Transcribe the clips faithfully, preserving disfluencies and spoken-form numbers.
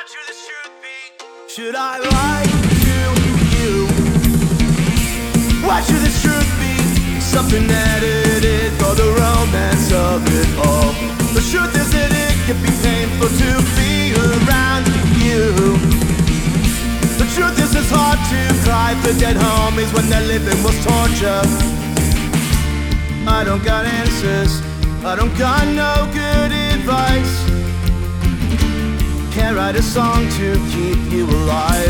What should this truth be? Should I lie to you? What should this truth be? Something edited for the romance of it all. The truth is that it can be painful to be around you. The truth is it's hard to cry for dead homies when their living was torture. I don't got answers, I don't got no good advice. Can't write a song to keep you alive.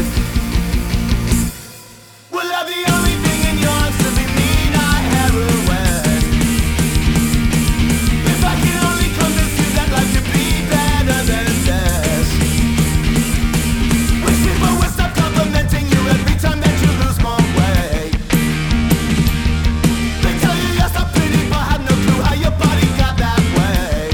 Will I be the only thing in yours to be me, not heroin? If I can only convince you that life could be better than this. Wish people would stop complimenting you every time that you lose more weight. They tell you you're so pretty but have no clue how your body got that way.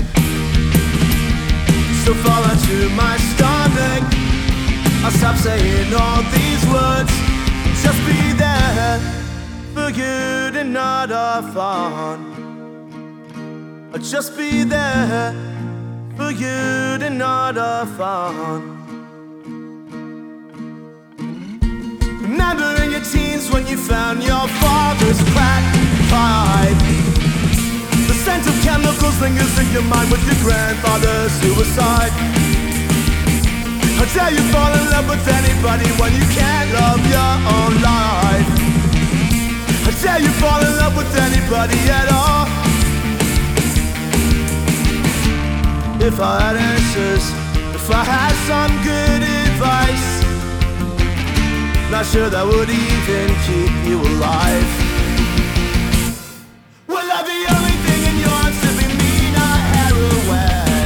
So fall onto my stomach, I'll stop saying all these words. Just be there for good and not our fun. I'll just be there for good and not our fun. Remember in your teens when you found your father's crack pipe. The scent of chemicals lingers in your mind with your grandfather's suicide. How dare you fall in love with anybody when you can't love your own life? How dare you fall in love with anybody at all? If I had answers, if I had some good advice, not sure that would even keep you alive. Will I be the only thing in yours to be me, not heroin?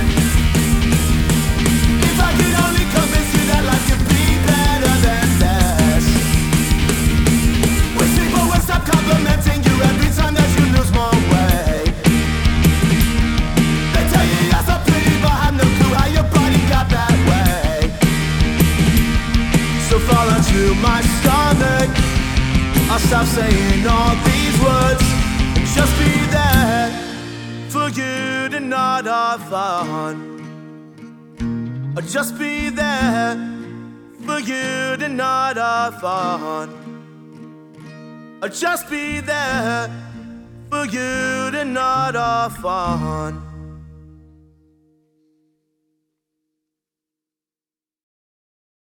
If I could only convince you that life could be better than this. Wish people would stop complimenting you every time that you lose more weight. They tell you you're so pretty but have no clue how your body got that way. So fall onto my stomach, I'll stop saying all these words and just be there for good and not our fun. I'll just be there for good and not our fun. I'll just be there for good and not our fun.